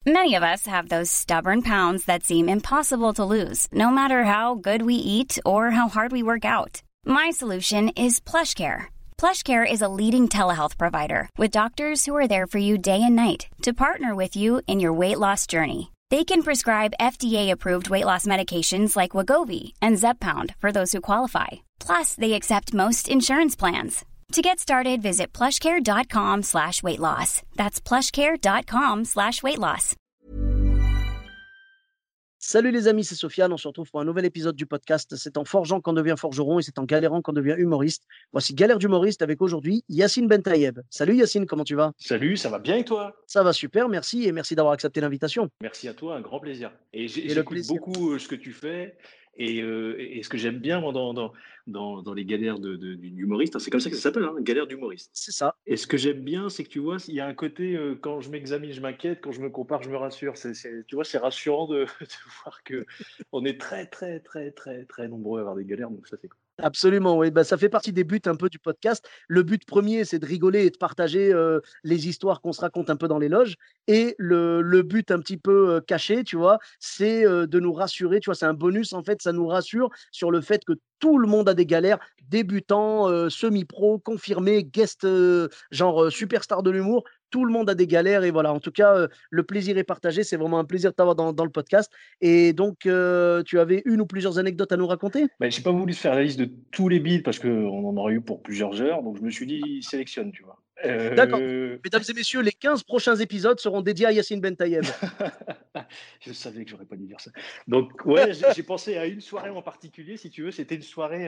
Many of us have those stubborn pounds that seem impossible to lose, no matter how good we eat or how hard we work out. My solution is PlushCare. PlushCare is a leading telehealth provider with doctors who are there for you day and night to partner with you in your weight loss journey. They can prescribe FDA-approved weight loss medications like Wegovy and Zepbound for those who qualify. Plus, they accept most insurance plans. To get started, visit plushcare.com/weightloss. That's plushcare.com/weightloss. Salut les amis, c'est Sofiane. On se retrouve pour un nouvel épisode du podcast. C'est en forgeant qu'on devient forgeron et c'est en galérant qu'on devient humoriste. Voici Galère d'humoriste avec aujourd'hui Yacine Bentayeb. Salut Yacine, comment tu vas? Salut, ça va bien et toi? Ça va super, merci et merci d'avoir accepté l'invitation. Merci à toi, un grand plaisir. Et Et le j'écoute plaisir. beaucoup ce que tu fais et ce que j'aime bien moi, dans les galères d'humoriste, c'est comme ça que ça s'appelle, hein, galère d'humoriste. C'est ça. Et ce que j'aime bien, c'est que tu vois, il y a un côté, quand je m'examine, je m'inquiète, quand je me compare, je me rassure. Tu vois, c'est rassurant de, de voir que on est très, très, très, très, très nombreux à avoir des galères, donc ça c'est cool. Absolument, oui. Bah, ça fait partie des buts un peu du podcast. Le but premier, c'est de rigoler et de partager les histoires qu'on se raconte un peu dans les loges. Et le but un petit peu caché, tu vois, c'est de nous rassurer. Tu vois, c'est un bonus, en fait, ça nous rassure sur le fait que tout le monde a des galères, débutants, semi-pro, confirmés, guest, genre superstar de l'humour. Tout le monde a des galères et voilà. En tout cas, le plaisir est partagé. C'est vraiment un plaisir de t'avoir dans le podcast. Et donc, tu avais une ou plusieurs anecdotes à nous raconter? Ben, j'ai pas voulu faire la liste de tous les bits parce qu'on en aurait eu pour plusieurs heures, donc je me suis dit sélectionne, tu vois. D'accord. Mesdames et messieurs, les 15 prochains épisodes seront dédiés à Yacine Bentayeb. Je savais que j'aurais pas dû dire ça. Donc ouais, j'ai pensé à une soirée en particulier, si tu veux. C'était une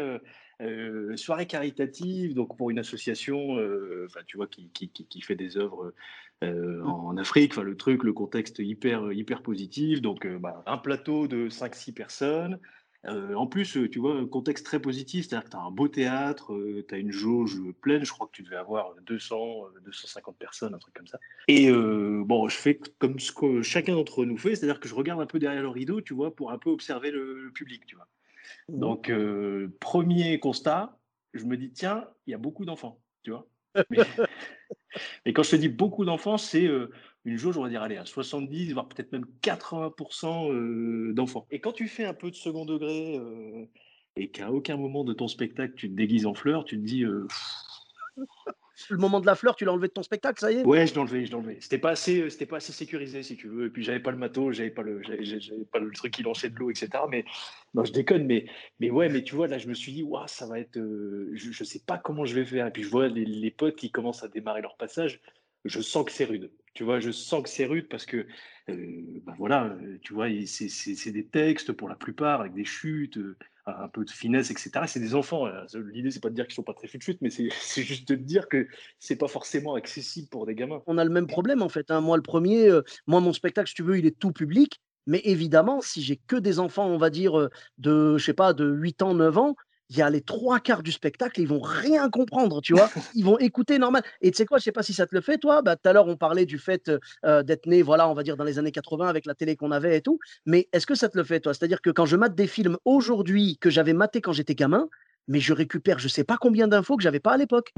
soirée caritative, donc pour une association, enfin tu vois, qui fait des œuvres en Afrique. Enfin le contexte hyper positif. Donc un plateau de 5-6 personnes. En plus, tu vois, un contexte très positif, c'est-à-dire que tu as un beau théâtre, tu as une jauge pleine, je crois que tu devais avoir 250 personnes, un truc comme ça. Et bon, je fais comme ce que chacun d'entre nous fait, c'est-à-dire que je regarde un peu derrière le rideau, tu vois, pour un peu observer le public, tu vois. Mhm. Donc, premier constat, je me dis, tiens, il y a beaucoup d'enfants, tu vois. Mais, mais quand je te dis beaucoup d'enfants, c'est une jauge, on va dire, allez, à 70, voire peut-être même 80% d'enfants. Et quand tu fais un peu de second degré et qu'à aucun moment de ton spectacle, tu te déguises en fleurs, tu te dis, Le moment de la fleur, tu l'as enlevé de ton spectacle, ça y est? ouais, je l'ai enlevé. C'était pas assez sécurisé, si tu veux. Et puis, j'avais pas le matos, j'avais pas le truc qui lançait de l'eau, etc. Mais, non, je déconne, mais ouais, mais tu vois, là, je me suis dit, waouh, ça va être, je sais pas comment je vais faire. Et puis, je vois les potes qui commencent à démarrer leur passage. Je sens que c'est rude. Tu vois, je sens que c'est rude parce que, voilà, tu vois, c'est des textes pour la plupart avec des chutes, un peu de finesse, etc. C'est des enfants. L'idée, c'est pas de dire qu'ils sont pas très fut-fut, mais c'est c'est juste de te dire que c'est pas forcément accessible pour des gamins. On a le même problème en fait, hein. Moi, le premier, moi, mon spectacle, si tu veux, il est tout public. Mais évidemment, si j'ai que des enfants, on va dire, de, je sais pas, de 8 ans, 9 ans, il y a les trois quarts du spectacle, ils vont rien comprendre, tu vois. Ils vont écouter normal. Et tu sais quoi, je sais pas si ça te le fait, toi. Bah, tout à l'heure, on parlait du fait d'être né, voilà, on va dire dans les années 80 avec la télé qu'on avait et tout. Mais est-ce que ça te le fait, toi? C'est-à-dire que quand je mate des films aujourd'hui que j'avais maté quand j'étais gamin, mais je récupère je sais pas combien d'infos que j'avais pas à l'époque.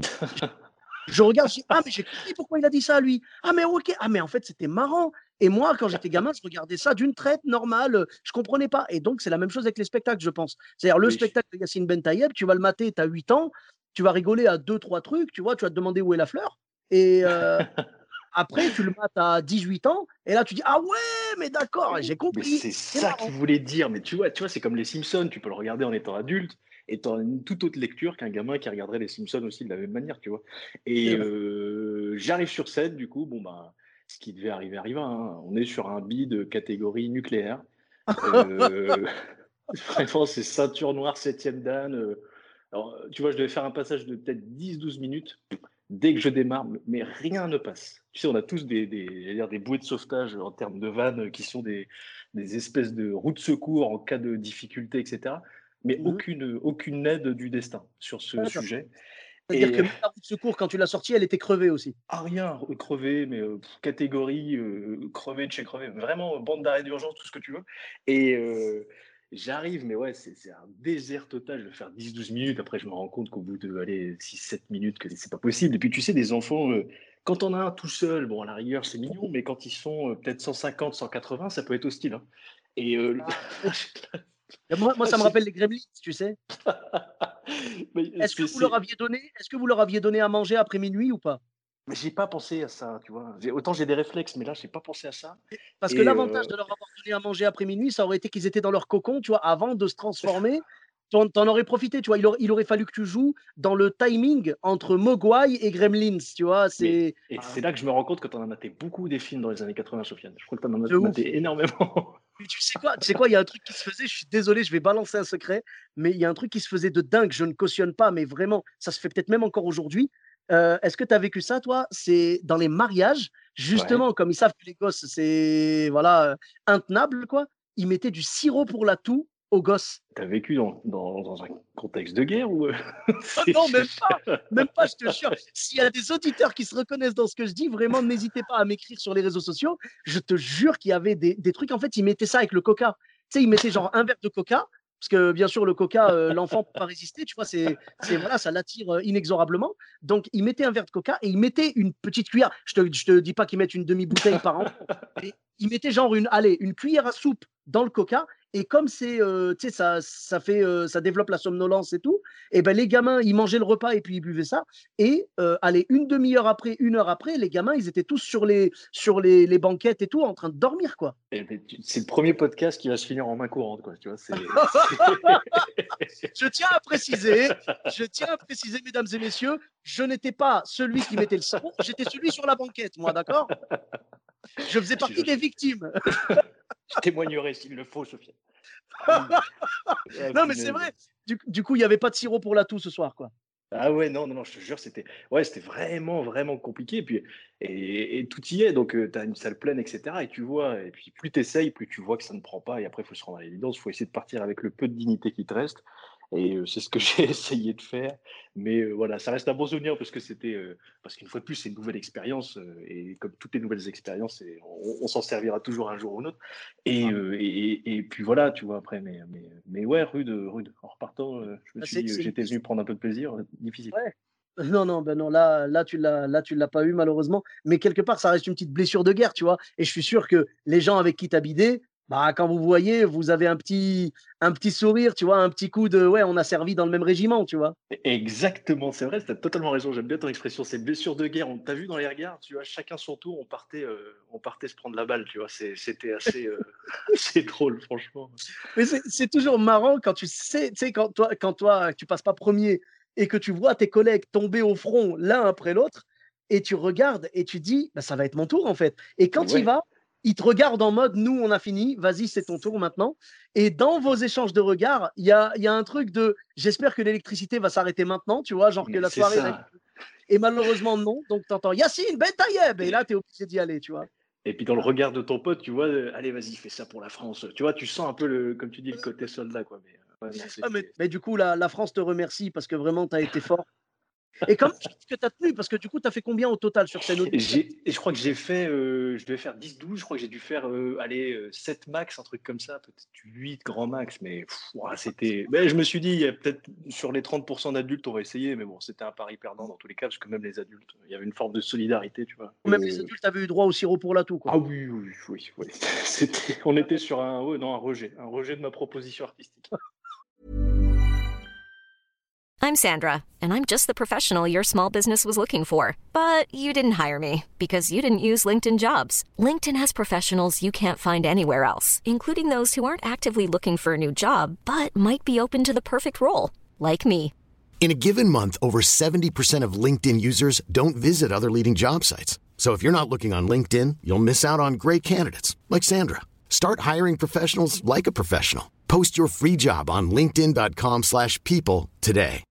Je regarde, je dis: «Ah mais j'ai compris pourquoi il a dit ça lui. Ah mais OK, ah mais en fait c'était marrant» et moi quand j'étais gamin, je regardais ça d'une traite normale, je comprenais pas et donc c'est la même chose avec les spectacles, je pense. C'est-à-dire le Oui, je spectacle de Yacine Bentayeb, tu vas le mater, tu as 8 ans, tu vas rigoler à deux trois trucs, tu vois? Tu vas te demander où est la fleur et après tu le mates à 18 ans et là tu dis: «Ah ouais, mais d'accord, j'ai mais compris, c'est c'est ça qu'il marrant». voulait dire. Mais tu vois, c'est comme les Simpsons, tu peux le regarder en étant adulte et tu as une toute autre lecture qu'un gamin qui regarderait les Simpsons aussi de la même manière, tu vois? C'est Et vrai. j'arrive sur scène, du coup, bon, bah, ce qui devait arriver arriva, hein. On est sur un bid catégorie nucléaire. Heu, vraiment, c'est ceinture noire, septième dan, alors, tu vois, je devais faire un passage de peut-être 10-12 minutes. Dès que je démarre, mais rien ne passe. Tu sais, on a tous j'allais dire des bouées de sauvetage en termes de vannes qui sont des espèces de roues de secours en cas de difficulté, et cetera. Mais Mmh. aucune aide du destin sur ce D'accord. sujet. C'est-à-dire que Et même la roue de secours quand tu l'as sortie, elle était crevée aussi? rien, crevé, mais catégorie crevé de chez crevé. Vraiment, bande d'arrêt d'urgence, tout ce que tu veux. Et j'arrive, mais ouais, c'est un désert total de faire 10-12 minutes. Après, je me rends compte qu'au bout de allez, 6-7 minutes, que c'est pas possible. Et puis, tu sais, des enfants, quand on a un tout seul, bon, à la rigueur, c'est mignon, mais quand ils sont peut-être 150, 180, ça peut être hostile, hein. Et Moi, ça me rappelle les Gremlins, tu sais. mais Est-ce que vous leur aviez donné à manger après minuit ou pas? mais j'ai pas pensé à ça, tu vois. Autant j'ai des réflexes, mais là, j'ai pas pensé à ça. Parce que Et l'avantage de leur avoir donné à manger après minuit, ça aurait été qu'ils étaient dans leur cocon, tu vois, avant de se transformer. T'en aurais profité, tu vois. Il aurait fallu que tu joues dans le timing entre Mogwai et Gremlins, tu vois. mais C'est c'est là que je me rends compte que tu en as maté beaucoup des films dans les années 80, Sofiane. Je crois que tu en as de ouf. maté énormément. Mais tu sais quoi? Tu sais quoi? Il y a un truc qui se faisait. Je suis désolé, je vais balancer un secret, mais il y a un truc qui se faisait de dingue. Je ne cautionne pas, mais vraiment, ça se fait peut-être même encore aujourd'hui. Est-ce que tu as vécu ça, toi? C'est dans les mariages, Ouais. justement, comme ils savent que les gosses, c'est voilà, intenable, quoi. Ils mettaient du sirop pour la toux aux gosses. Tu as vécu dans un contexte de guerre ou Oh non, même pas, je te jure. S'il y a des auditeurs qui se reconnaissent dans ce que je dis, vraiment, n'hésitez pas à m'écrire sur les réseaux sociaux. Je te jure qu'il y avait des trucs, en fait, ils mettaient ça avec le coca. Tu sais, ils mettaient genre un verre de coca, parce que bien sûr, le coca, l'enfant ne peut pas résister, tu vois, voilà, ça l'attire inexorablement. Donc, ils mettaient un verre de coca et ils mettaient une petite cuillère. Je te dis pas qu'ils mettent une demi-bouteille par an, mais ils mettaient genre une cuillère à soupe dans le coca. Et comme tu sais, ça développe la somnolence et tout, et ben les gamins, ils mangeaient le repas et puis ils buvaient ça. Et allez, une demi-heure après, 1 heure après, les gamins, ils étaient tous sur les banquettes et tout, en train de dormir, quoi. C'est le premier podcast qui va se finir en main courante, quoi. Tu vois, Je tiens à préciser, mesdames et messieurs, je n'étais pas celui qui mettait le sirop, j'étais celui sur la banquette, moi, d'accord? Je faisais partie des victimes. Je témoignerai s'il le faut, Sophia. Non, mais c'est vrai. Du coup, il n'y avait pas de sirop pour la toux ce soir, quoi. Ah ouais, non, non, non, je te jure, c'était vraiment, vraiment compliqué. Et tout y est. Donc, tu as une salle pleine, etc. Et tu vois, et puis plus tu essayes, plus tu vois que ça ne prend pas. Et après, il faut se rendre à l'évidence, il faut essayer de partir avec le peu de dignité qui te reste. Et c'est ce que j'ai essayé de faire. Mais voilà, ça reste un bon souvenir parce que parce qu'une fois de plus, c'est une nouvelle expérience. Et comme toutes les nouvelles expériences, on s'en servira toujours un jour ou un autre. Et puis voilà, tu vois, après. Mais ouais, rude. En repartant, je me Ah, suis dit, c'est une j'étais venu prendre un peu de plaisir. Difficile. Ouais. Non, non, ben non, là, tu l'as pas eu malheureusement. Mais quelque part, ça reste une petite blessure de guerre, tu vois. Et je suis sûr que les gens avec qui tu bidé, bah, quand vous voyez, vous avez un petit sourire, tu vois, un petit coup de, ouais, on a servi dans le même régiment, tu vois. Exactement, c'est vrai, tu as totalement raison. J'aime bien ton expression, c'est blessure de guerre. On t'a vu dans les regards, tu vois, chacun son tour, on partait se prendre la balle, tu vois. C'était assez, assez drôle, franchement. Mais c'est toujours marrant quand tu sais, quand toi, tu passes pas premier et que tu vois tes collègues tomber au front l'un après l'autre et tu regardes et tu dis, bah, ça va être mon tour en fait. Et quand il Ouais, va, il te regarde en mode, nous, on a fini, vas-y, c'est ton tour maintenant. Et dans vos échanges de regards, il y a un truc de, j'espère que l'électricité va s'arrêter maintenant, tu vois, genre que mais la c'est soirée va être. ça. Et malheureusement, non. Donc, tu entends Yacine, Ben Tayeb. Et là, tu es obligé d'y aller, tu vois. Et puis dans le regard de ton pote, tu vois, allez, vas-y, fais ça pour la France. Tu vois, tu sens un peu, comme tu dis, le côté soldat, quoi. Mais ouais, non, Ah, mais, c'était. mais du coup, la France te remercie parce que vraiment, tu as été fort. Et comment tu trouves que tu as tenu? Parce que du coup, tu as fait combien au total sur scène? Et je crois que je devais faire 10-12, je crois que j'ai dû faire, allez, 7 max, un truc comme ça, peut-être 8 grand max, mais ouah, mais je me suis dit, il y a peut-être sur les 30% d'adultes, on va essayer, mais bon, c'était un pari perdant dans tous les cas, parce que même les adultes, il y avait une forme de solidarité, tu vois. Même les adultes avaient eu droit au sirop pour la toux, quoi. Ah oui, oui, oui, oui. On était sur ouais, non, un rejet de ma proposition artistique. I'm Sandra, and I'm just the professional your small business was looking for. But you didn't hire me because you didn't use LinkedIn Jobs. LinkedIn has professionals you can't find anywhere else, including those who aren't actively looking for a new job, but might be open to the perfect role, like me. In a given month, over 70% of LinkedIn users don't visit other leading job sites. So if you're not looking on LinkedIn, you'll miss out on great candidates like Sandra. Start hiring professionals like a professional. Post your free job on linkedin.com/people today.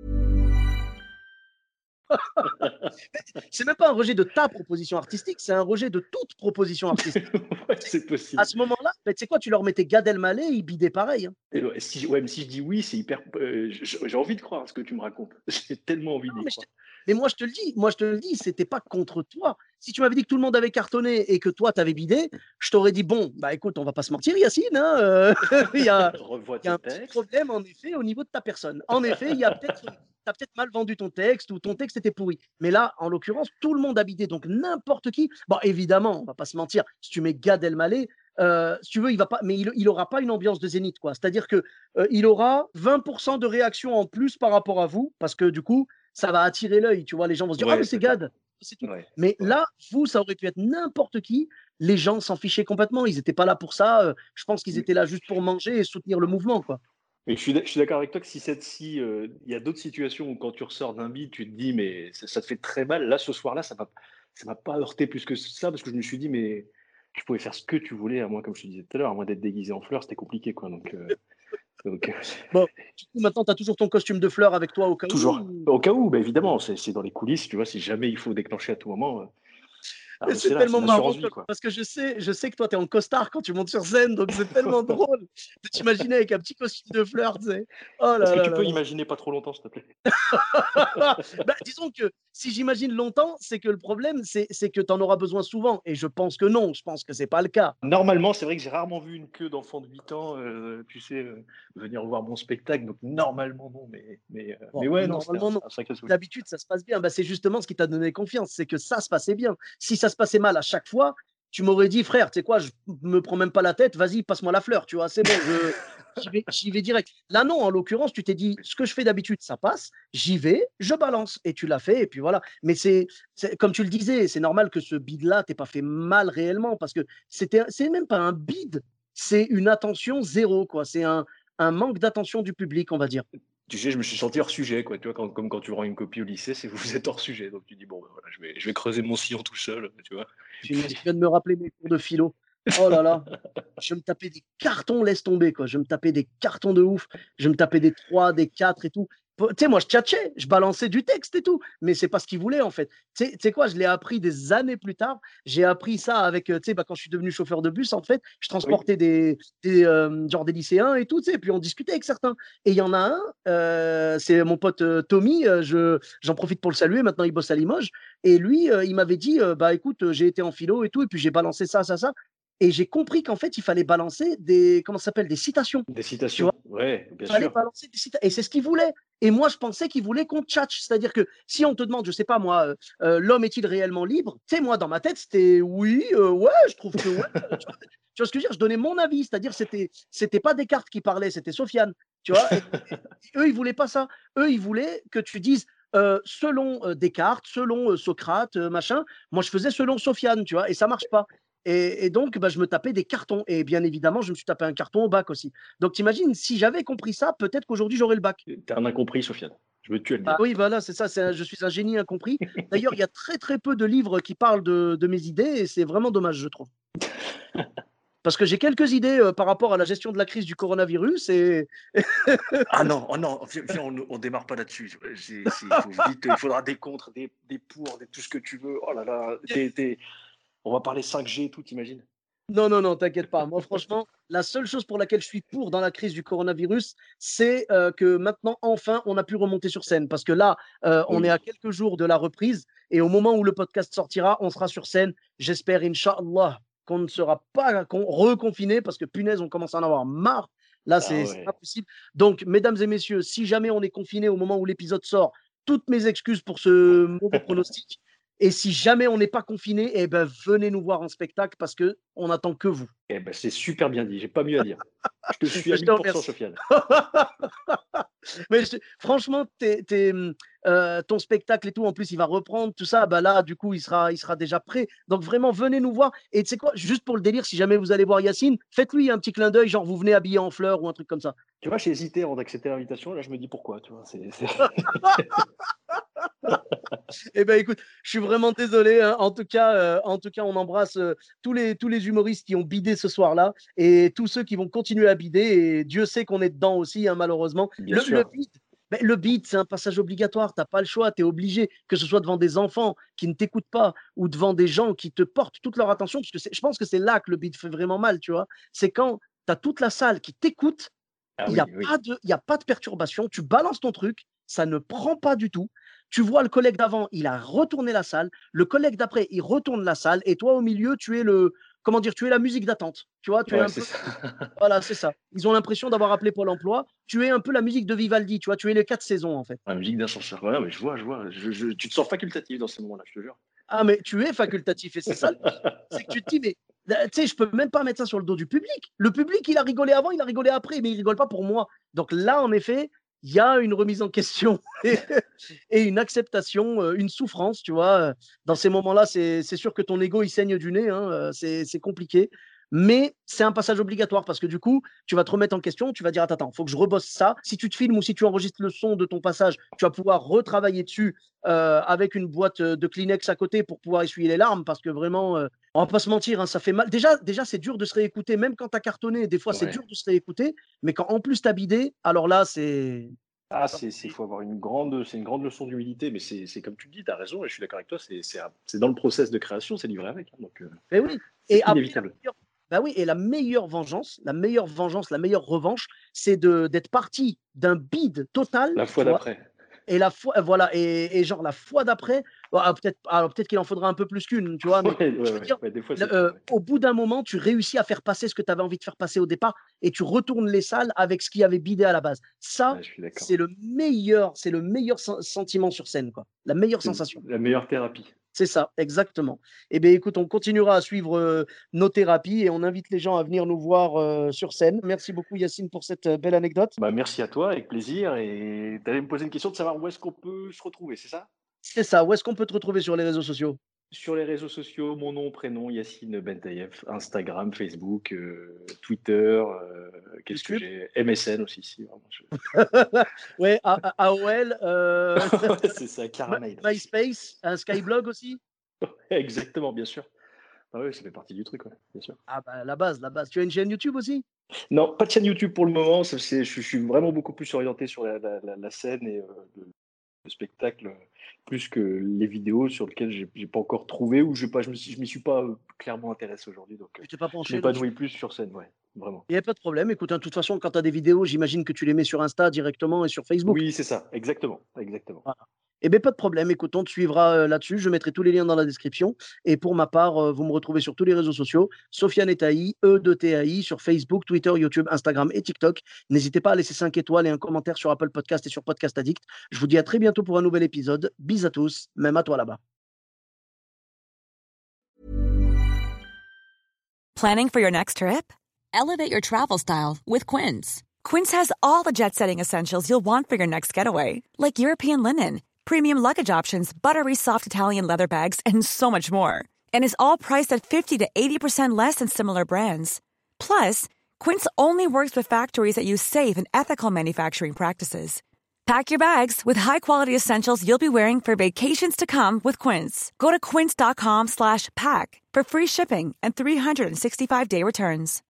C'est même pas un rejet de ta proposition artistique, c'est un rejet de toute proposition artistique. Ouais, c'est possible. À ce moment-là, Ben, tu sais quoi, tu leur mettais Gad Elmaleh, ils bidaient pareil, hein. Et même si je dis oui, c'est hyper. J'ai envie de croire à ce que tu me racontes. J'ai tellement envie Non, d'y mais, croire. mais moi je te le dis, c'était pas contre toi. Si tu m'avais dit que tout le monde avait cartonné et que toi t'avais bidé, je t'aurais dit bon, bah écoute, on va pas se mentir, Yacine, hein, il y a, Revois il y a tes un petit textes. problème en effet au niveau de ta personne. En effet, il y a peut-être, t'as peut-être mal vendu ton texte ou ton texte était pourri. Mais là, en l'occurrence, tout le monde a bidé, donc n'importe qui. Bon, évidemment, on va pas se mentir. Si tu mets Gad Elmaleh, si tu veux, il va pas, mais il aura pas une ambiance de Zénith, quoi. C'est-à-dire que il aura 20% de réaction en plus par rapport à vous, parce que du coup, ça va attirer l'œil. Tu vois, les gens vont se dire, ah, mais Ouais, c'est c'est clair. Gad, c'est tout. Ouais, Mais ouais. là, vous, ça aurait pu être n'importe qui. Les gens s'en fichaient complètement. Ils n'étaient pas là pour ça. Je pense qu'ils étaient là juste pour manger et soutenir le mouvement, quoi. Mais je suis d'accord avec toi que si il y a d'autres situations où quand tu ressors d'un beat, tu te dis, mais ça te fait très mal. Là, ce soir-là, ça m'a pas heurté plus que ça parce que je me suis dit, mais tu pouvais faire ce que tu voulais, à moins, comme je te disais tout à l'heure, à moins d'être déguisé en fleurs, c'était compliqué, quoi. Donc, Bon, du coup, maintenant, tu as toujours ton costume de fleurs avec toi au cas toujours. où. Au cas où, bah, évidemment, c'est dans les coulisses, tu vois, si jamais il faut déclencher à tout moment, Mais c'est c'est là, c'est tellement une marrant assurance vie, quoi. parce que je sais que toi, tu es en costard quand tu montes sur scène, donc c'est tellement drôle de t'imaginer avec un petit costume de fleurs, tu sais. Oh Est-ce là que là tu là peux là. imaginer pas trop longtemps, s'il te plaît? Bah, disons que si j'imagine longtemps, c'est que le problème, c'est que tu en auras besoin souvent. Et je pense que non, je pense que c'est pas le cas. Normalement, c'est vrai que j'ai rarement vu une queue d'enfant de 8 ans, tu sais, venir voir mon spectacle, donc normalement non, Bon, mais ouais, non, c'était normalement, non. un sacré souvenir. D'habitude, ça se passe bien. Bah, c'est justement ce qui t'a donné confiance, c'est que ça se passait bien. Si ça se passait mal à chaque fois, tu m'aurais dit, frère, tu sais quoi, je me prends même pas la tête, vas-y, passe-moi la fleur, tu vois, c'est bon, j'y vais direct. Là, non, en l'occurrence, tu t'es dit, ce que je fais d'habitude, ça passe, j'y vais, je balance, et tu l'as fait, et puis voilà. Mais comme tu le disais, c'est normal que ce bide-là t'ait pas fait mal réellement, parce que c'est même pas un bide, c'est une attention zéro, quoi. C'est un manque d'attention du public, on va dire. Tu sais, je me suis senti hors sujet, quoi, tu vois, comme quand tu rends une copie au lycée, c'est vous êtes hors sujet, donc tu dis: «Bon, bah, voilà, je vais creuser mon sillon tout seul», tu vois? Et Tu puis viens de me rappeler mes cours de philo. Oh là là, je me tapais des cartons, laisse tomber, quoi. Je me tapais des cartons de ouf. Je me tapais des 3, des 4 et tout. Tu sais, moi, je tchatchais, je balançais du texte et tout, mais c'est pas ce qu'ils voulaient, en fait. Tu sais quoi, je l'ai appris des années plus tard. J'ai appris ça avec, tu sais, bah, quand je suis devenu chauffeur de bus, en fait, je oui, transportais genre des lycéens et tout, tu sais, et puis on discutait avec certains. Et il y en a un, c'est mon pote Tommy, j'en profite pour le saluer, maintenant il bosse à Limoges. Et lui, il m'avait dit, bah écoute, j'ai été en philo et tout, et puis j'ai balancé ça, ça, ça. Et j'ai compris qu'en fait, il fallait balancer comment ça s'appelle, des citations. des Tu vois, citations, ouais, bien il fallait sûr. balancer des citations. Et c'est ce qu'il voulait. Et moi, je pensais qu'il voulait qu'on tchatche. C'est-à-dire que si on te demande, je sais pas moi, l'homme est-il réellement libre? Tu sais, moi, dans ma tête, c'était oui, ouais, je trouve que ouais. Tu vois ce que je veux dire? Je donnais mon avis. C'est-à-dire, c'était pas Descartes qui parlait, c'était Sofiane. Tu vois? Et eux, ils voulaient pas ça. Eux, ils voulaient que tu dises, selon Descartes, selon Socrate, machin. Moi, je faisais selon Sofiane, tu vois, et ça marche pas. Et donc, bah, je me tapais des cartons. Et bien évidemment, je me suis tapé un carton au bac aussi. Donc, t'imagines, si j'avais compris ça, peut-être qu'aujourd'hui, j'aurais le bac. Tu un incompris, Sofiane. Je veux tuer à le Bah dire. oui, voilà, c'est ça, je suis un génie incompris. D'ailleurs, il y a très très peu de livres qui parlent de mes idées et c'est vraiment dommage, je trouve. Parce que j'ai quelques idées par rapport à la gestion de la crise du coronavirus et Ah non, oh non, viens, on démarre pas là-dessus. Il faudra des contre, des pour, tout ce que tu veux. Oh là là, on va parler 5G et tout, t'imagines? non, non, non, t'inquiète pas. Moi, franchement, la seule chose pour laquelle je suis pour dans la crise du coronavirus, c'est que maintenant, enfin, on a pu remonter sur scène. Parce que là, on est à Oui. quelques jours de la reprise et au moment où le podcast sortira, on sera sur scène. J'espère, Inch'Allah, qu'on ne sera pas reconfiné parce que punaise, on commence à en avoir marre. Là, Ah c'est pas ouais. possible. Donc, mesdames et messieurs, si jamais on est confiné au moment où l'épisode sort, toutes mes excuses pour ce mauvais pronostic. Et si jamais on n'est pas confiné, eh ben, venez nous voir en spectacle parce qu'on n'attend que vous. Eh ben, c'est super bien dit, j'ai pas mieux à dire. Je te suis à Je te 1000%, remercie. Sofiane. Mais franchement, ton spectacle et tout, en plus, il va reprendre tout ça. Bah là, du coup, il sera déjà prêt. Donc vraiment, venez nous voir. Et tu sais quoi, juste pour le délire, si jamais vous allez voir Yacine, faites-lui un petit clin d'œil, genre vous venez habillé en fleurs ou un truc comme ça. Tu vois, j'ai hésité avant d'accepter l'invitation. Là, je me dis pourquoi, tu vois. Eh ben écoute, je suis vraiment désolé, hein. En tout cas, on embrasse tous les humoristes qui ont bidé ce soir-là et tous ceux qui vont continuer à bider. Et Dieu sait qu'on est dedans aussi, hein, malheureusement. Bien Le sûr. bide, Mais le beat, c'est un passage obligatoire. Tu n'as pas le choix. Tu es obligé, que ce soit devant des enfants qui ne t'écoutent pas ou devant des gens qui te portent toute leur attention. Parce que je pense que c'est là que le beat fait vraiment mal, tu vois. C'est quand tu as toute la salle qui t'écoute. Il n'y a pas de perturbation. Tu balances ton truc. Ça ne prend pas du tout. Tu vois le collègue d'avant, il a retourné la salle. Le collègue d'après, il retourne la salle. Et toi, au milieu, tu es tu es la musique d'attente. Tu vois, Voilà, c'est ça. Ils ont l'impression d'avoir appelé Pôle emploi. Tu es un peu la musique de Vivaldi. Tu vois, tu es les 4 saisons, en fait. La musique d'ascenseur. Ouais, mais je vois. Tu te sens facultatif dans ces moments-là, je te jure. Ah, mais tu es facultatif. Et c'est ça. C'est que tu te dis, mais tu sais, je peux même pas mettre ça sur le dos du public. Le public, il a rigolé avant, il a rigolé après, mais il rigole pas pour moi. Donc là, en effet, il y a une remise en question et une acceptation, une souffrance, tu vois. Dans ces moments-là, c'est sûr que ton ego, il saigne du nez, hein, c'est compliqué. Mais c'est un passage obligatoire parce que du coup, tu vas te remettre en question, tu vas dire, attends, il faut que je rebosse ça. Si tu te filmes ou si tu enregistres le son de ton passage, tu vas pouvoir retravailler dessus avec une boîte de Kleenex à côté pour pouvoir essuyer les larmes parce que vraiment, on va pas se mentir, hein, ça fait mal. Déjà, c'est dur de se réécouter, même quand tu as cartonné, des fois, c'est dur de se réécouter. Mais quand en plus tu as bidé, alors là, c'est… faut avoir une grande leçon d'humilité, mais c'est comme tu le dis, tu as raison, et je suis d'accord avec toi, c'est dans le process de création, c'est livré avec. Hein, donc, mais oui. C'est inévitable. Et la meilleure vengeance, la meilleure revanche, c'est d'être parti d'un bide total. La fois d'après. Et la fois, voilà, et genre la fois d'après, peut-être qu'il en faudra un peu plus qu'une, tu vois. Mais des fois, au bout d'un moment, tu réussis à faire passer ce que tu avais envie de faire passer au départ, et tu retournes les salles avec ce qui avait bidé à la base. Ça, c'est le meilleur sentiment sur scène, quoi. La meilleure sensation. La meilleure thérapie. C'est ça, exactement. Eh bien, écoute, on continuera à suivre nos thérapies et on invite les gens à venir nous voir sur scène. Merci beaucoup, Yacine, pour cette belle anecdote. Merci à toi, avec plaisir. Et tu allais me poser une question de savoir où est-ce qu'on peut se retrouver, c'est ça? C'est ça. Où est-ce qu'on peut te retrouver sur les réseaux sociaux? Sur les réseaux sociaux, mon nom, prénom, Yacine Bentaïev, Instagram, Facebook, Twitter, qu'est-ce que j'ai? MSN aussi, si vraiment. Ouais, AOL. C'est ça, Caramel. MySpace, un Skyblog aussi. Exactement, bien sûr. Ah oui, ça fait partie du truc, ouais, bien sûr. Ah bah la base. Tu as une chaîne YouTube aussi? Non, pas de chaîne YouTube pour le moment. Je suis vraiment beaucoup plus orienté sur la scène et le spectacle, plus que les vidéos sur lesquelles j'ai pas encore trouvé ou je m'y suis pas clairement intéressé aujourd'hui. Donc, tu t'es pas penché. Je n'ai pas joué plus sur scène, ouais, vraiment. Il n'y a pas de problème. Écoute, de toute façon, quand tu as des vidéos, j'imagine que tu les mets sur Insta directement et sur Facebook. Oui, c'est ça, exactement. Voilà. Eh bien, pas de problème. Écoute, on te suivra là-dessus. Je mettrai tous les liens dans la description. Et pour ma part, vous me retrouvez sur tous les réseaux sociaux. Sofiane Etaï, E2TAI, sur Facebook, Twitter, YouTube, Instagram et TikTok. N'hésitez pas à laisser 5 étoiles et un commentaire sur Apple Podcast et sur Podcast Addict. Je vous dis à très bientôt pour un nouvel épisode. Bis à tous, même à toi là-bas. Planning for your next trip? Elevate your travel style with Quince. Quince has all the jet-setting essentials you'll want for your next getaway, like European linen, premium luggage options, buttery soft Italian leather bags, and so much more. And is all priced at 50 to 80% less than similar brands. Plus, Quince only works with factories that use safe and ethical manufacturing practices. Pack your bags with high-quality essentials you'll be wearing for vacations to come with Quince. Go to quince.com/pack for free shipping and 365-day returns.